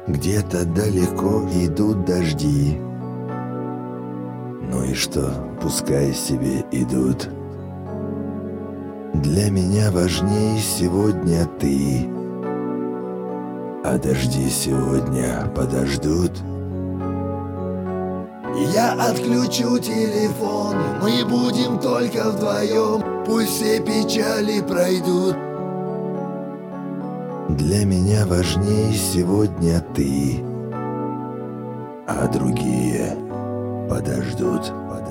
Где-то далеко идут дожди. Ну и что, пускай себе идут. Для меня важней сегодня ты, а дожди сегодня подождут. Я отключу телефон, мы будем только вдвоем, пусть все печали пройдут. Для меня важней сегодня ты, а другие подождут.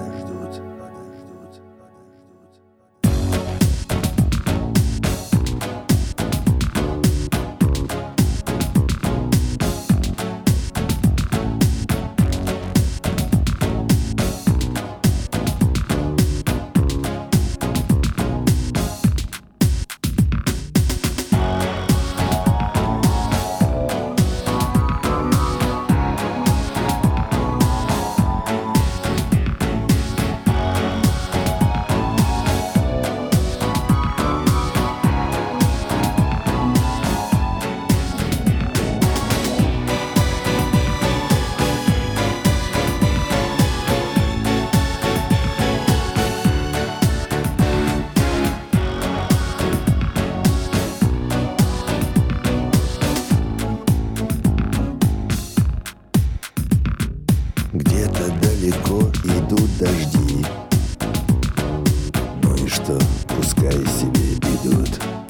Где-то далеко идут дожди. Ну и что, пускай себе идут.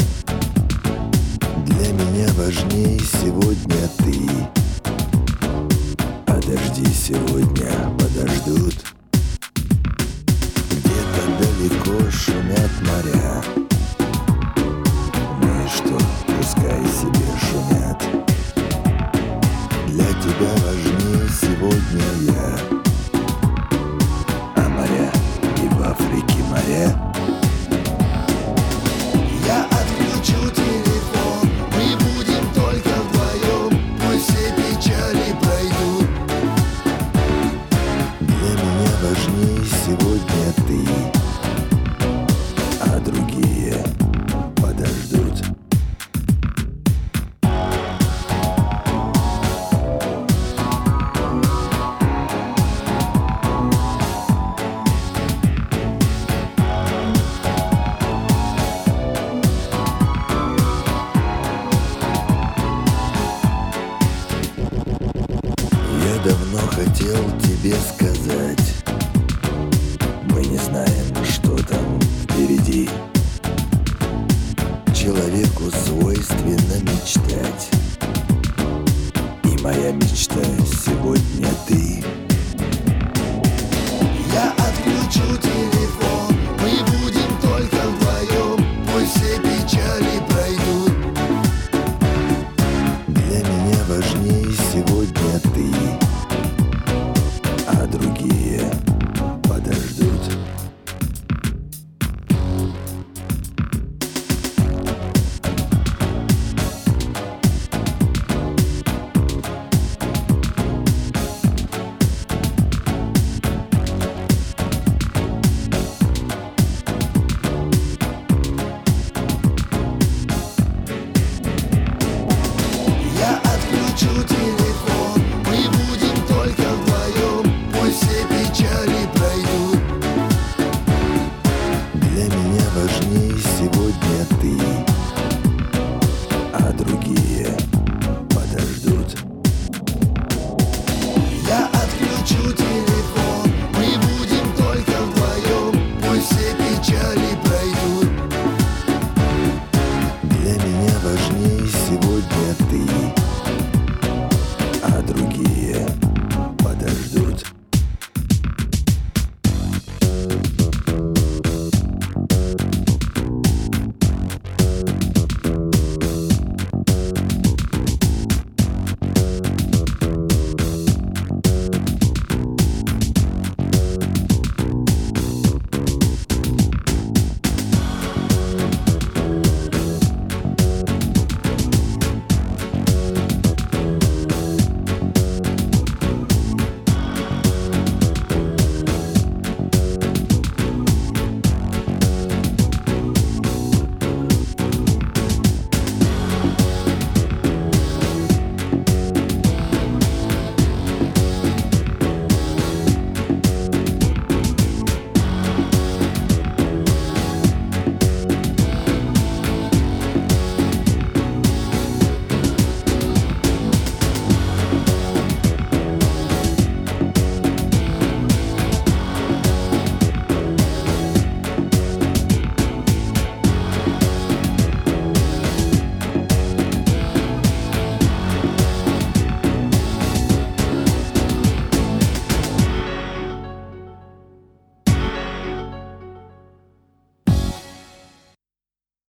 Для меня важней сегодня ты, а дожди сегодня подождут. Где-то далеко шумят моря. Ну и что, пускай себе шумят. Для тебя важнее сегодня я, а моря и в Африке моря. Я отключу телефон, мы будем только вдвоем, пусть все печали пройдут. Для меня важнее сегодня ты, а другие подождут. Я давно хотел тебе сказать, мы не знаем, что там впереди. Человеку свойственно мечтать, и моя мечта сегодня ты. Я отключу телефон, мы будем только вдвоем, пусть все печали пройдут. Для меня важнее сегодня ты, а другие подождут. Я отключу телефон, мы будем только вдвоем, пусть все печали пройдут. Для меня важнее сегодня ты, а другие подождут. Я отключу телефон, мы будем только вдвоем, пусть все печали пройдут. Для меня важнее сегодня ты,